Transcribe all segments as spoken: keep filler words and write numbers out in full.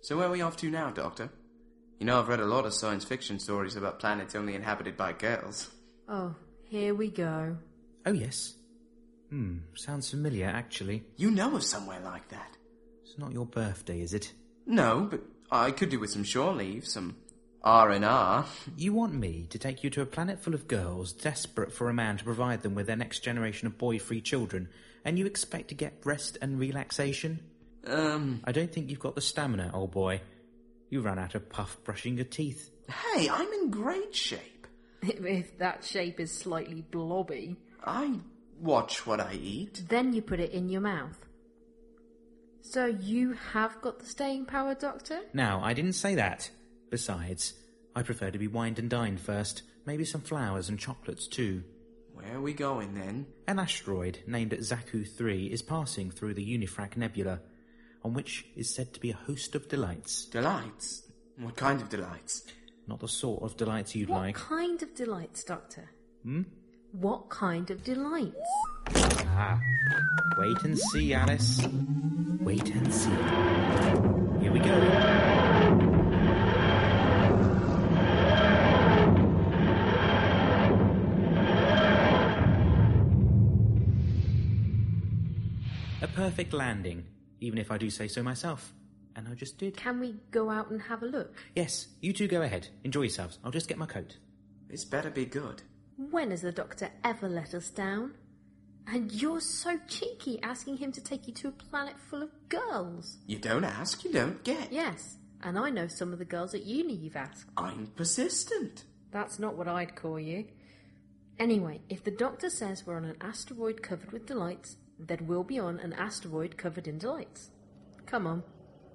So where are we off to now, Doctor? You know, I've read a lot of science fiction stories about planets only inhabited by girls. Oh, here we go. Oh, yes. Hmm, sounds familiar, actually. You know of somewhere like that? It's not your birthday, is it? No, but I could do with some shore leave, some R and R. You want me to take you to a planet full of girls desperate for a man to provide them with their next generation of boy-free children, and you expect to get rest and relaxation? Um... I don't think you've got the stamina, old boy. You ran out of puff brushing your teeth. Hey, I'm in great shape. If that shape is slightly blobby. I watch what I eat. Then you put it in your mouth. So you have got the staying power, Doctor? Now, I didn't say that. Besides, I prefer to be wined and dined first. Maybe some flowers and chocolates, too. Where are we going, then? An asteroid named Zaku three is passing through the Unifrac Nebula, on which is said to be a host of delights. Delights? What kind of delights? Not the sort of delights you'd what like. What kind of delights, Doctor? Hmm? What kind of delights? Ah, wait and see, Alice. Wait and see. Here we go. A perfect landing, even if I do say so myself. And I just did. Can we go out and have a look? Yes, you two go ahead. Enjoy yourselves. I'll just get my coat. This better be good. When has the Doctor ever let us down? And you're so cheeky asking him to take you to a planet full of girls. You don't ask, you don't get. Yes, and I know some of the girls at uni you've asked. I'm persistent. That's not what I'd call you. Anyway, if the Doctor says we're on an asteroid covered with delights, then we'll be on an asteroid covered in delights. Come on.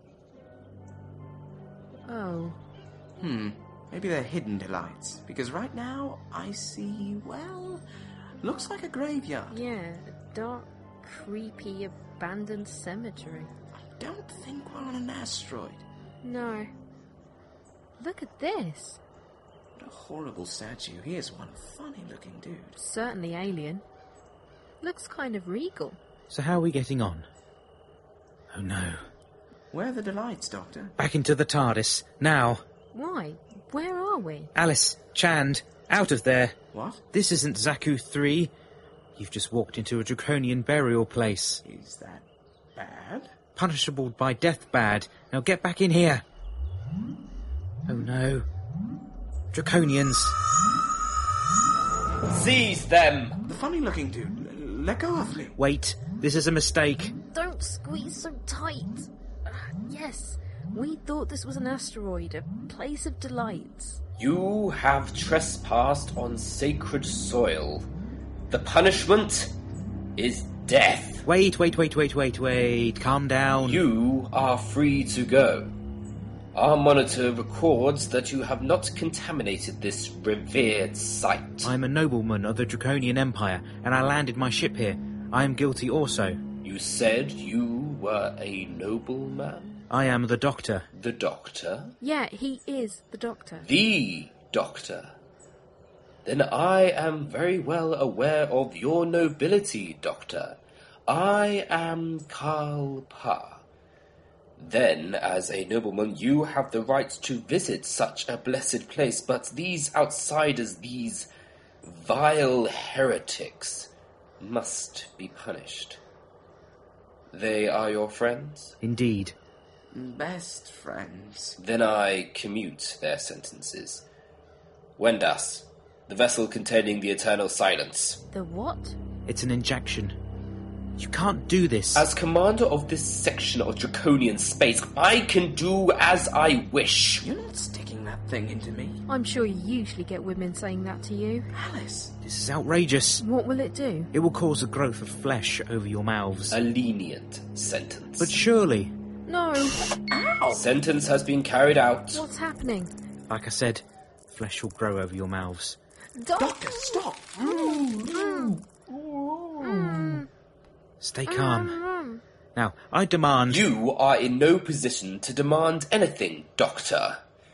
Oh. Hmm. Maybe they're hidden delights. Because right now, I see, well, looks like a graveyard. Yeah, a dark, creepy, abandoned cemetery. I don't think we're on an asteroid. No. Look at this. What a horrible statue. Here's one funny-looking dude. Certainly alien. Looks kind of regal. So how are we getting on? Oh no. Where are the delights, Doctor? Back into the TARDIS, now. Why? Where are we? Alice, Chand, out of there. What? This isn't Zaku three. You've just walked into a draconian burial place. Is that bad? Punishable by death bad. Now get back in here. Oh no. Draconians. Seize them! The funny-looking dude. Let go of me. Wait, this is a mistake. Don't squeeze so tight. Uh, yes, we thought this was an asteroid, a place of delights. You have trespassed on sacred soil. The punishment is death. Wait, wait, wait, wait, wait, wait. Calm down. You are free to go. Our monitor records that you have not contaminated this revered site. I'm a nobleman of the Draconian Empire, and I landed my ship here. I am guilty also. You said you were a nobleman? I am the Doctor. The Doctor? Yeah, he is the Doctor. The Doctor? Then I am very well aware of your nobility, Doctor. I am Karl Pa. Then, as a nobleman, you have the right to visit such a blessed place, but these outsiders, these vile heretics, must be punished. They are your friends? Indeed. Best friends. Then I commute their sentences. Wendas, the vessel containing the eternal silence. The what? It's an injection. You can't do this. As commander of this section of Draconian space, I can do as I wish. You're not sticking that thing into me. I'm sure you usually get women saying that to you. Alice. This is outrageous. What will it do? It will cause a growth of flesh over your mouths. A lenient sentence. But surely... No. Ow! Sentence has been carried out. What's happening? Like I said, flesh will grow over your mouths. Doc- Doctor, stop! Mm, mm, mm. Stay calm. Now, I demand... You are in no position to demand anything, Doctor.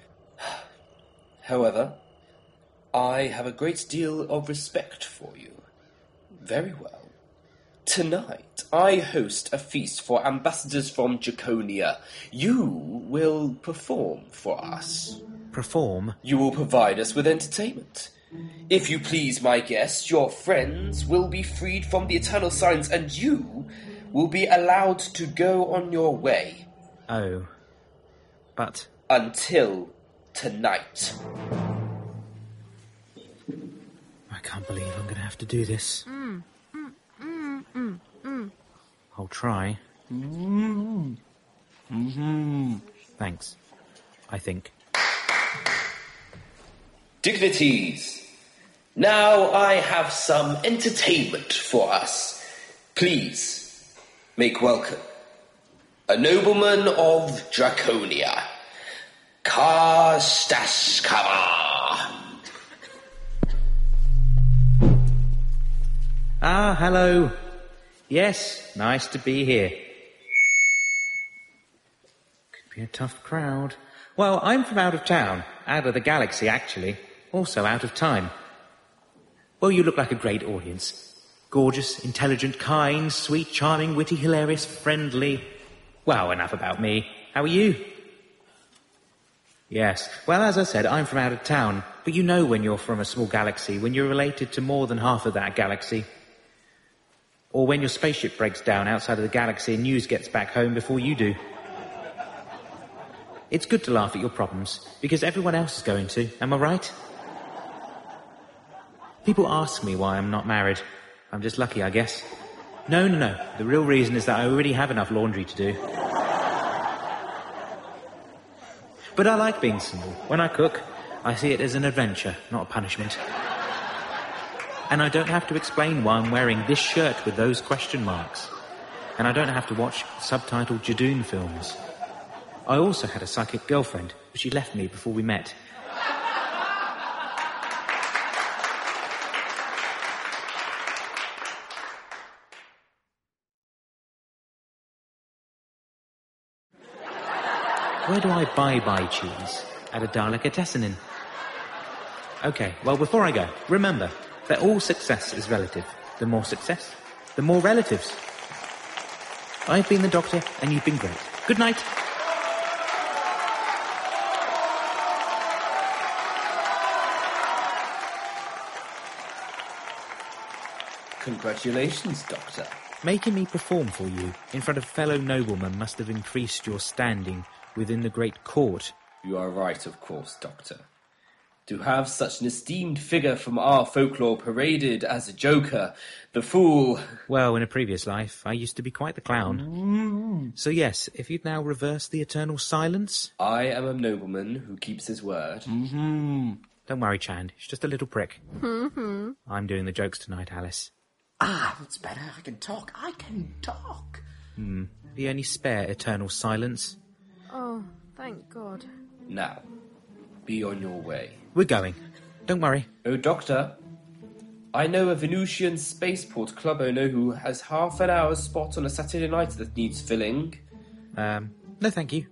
However, I have a great deal of respect for you. Very well. Tonight, I host a feast for ambassadors from Draconia. You will perform for us. Perform? You will provide us with entertainment. If you please, my guests, your friends will be freed from the eternal silence, and you will be allowed to go on your way. Oh. But... Until tonight. I can't believe I'm going to have to do this. Mm, mm, mm, mm, mm. I'll try. Mm-hmm. Mm-hmm. Thanks. I think. Dignities. Now I have some entertainment for us. Please, make welcome a nobleman of Draconia, Karstaskava. Ah, hello. Yes, nice to be here. Could be a tough crowd. Well, I'm from out of town, out of the galaxy, actually. Also out of time. Well, you look like a great audience. Gorgeous, intelligent, kind, sweet, charming, witty, hilarious, friendly. Well, enough about me. How are you? Yes. Well, as I said, I'm from out of town. But you know when you're from a small galaxy, when you're related to more than half of that galaxy. Or when your spaceship breaks down outside of the galaxy and news gets back home before you do. It's good to laugh at your problems, because everyone else is going to. Am I right? People ask me why I'm not married. I'm just lucky, I guess. No, no, no. The real reason is that I already have enough laundry to do. But I like being single. When I cook, I see it as an adventure, not a punishment. And I don't have to explain why I'm wearing this shirt with those question marks. And I don't have to watch subtitled Jadoon films. I also had a psychic girlfriend, but she left me before we met. Where do I buy bye cheese? At a delicatessen inn. Okay, well, before I go, remember that all success is relative. The more success, the more relatives. I've been the Doctor, and you've been great. Good night. Congratulations, Doctor. Making me perform for you in front of fellow noblemen must have increased your standing within the great court. You are right, of course, Doctor. To have such an esteemed figure from our folklore paraded as a joker, the fool... Well, in a previous life, I used to be quite the clown. Mm-hmm. So yes, if you'd now reverse the eternal silence... I am a nobleman who keeps his word. Mm-hmm. Don't worry, Chand. It's just a little prick. Mm-hmm. I'm doing the jokes tonight, Alice. Ah, that's better. I can talk. I can talk. Hmm. The only spare eternal silence. Oh, thank God. Now, be on your way. We're going. Don't worry. Oh, Doctor, I know a Venusian spaceport club owner who has half an hour's spot on a Saturday night that needs filling. Um, no thank you.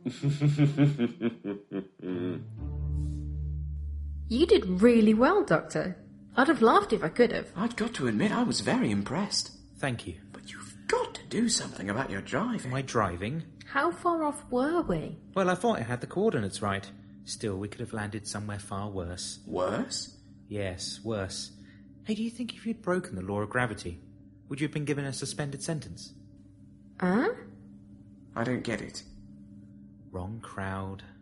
You did really well, Doctor. I'd have laughed if I could have. I'd got to admit I was very impressed. Thank you. But you've got to do something about your driving. My driving? How far off were we? Well, I thought I had the coordinates right. Still, we could have landed somewhere far worse. Worse? Yes, worse. Hey, do you think if you'd broken the law of gravity, would you have been given a suspended sentence? Huh? I don't get it. Wrong crowd.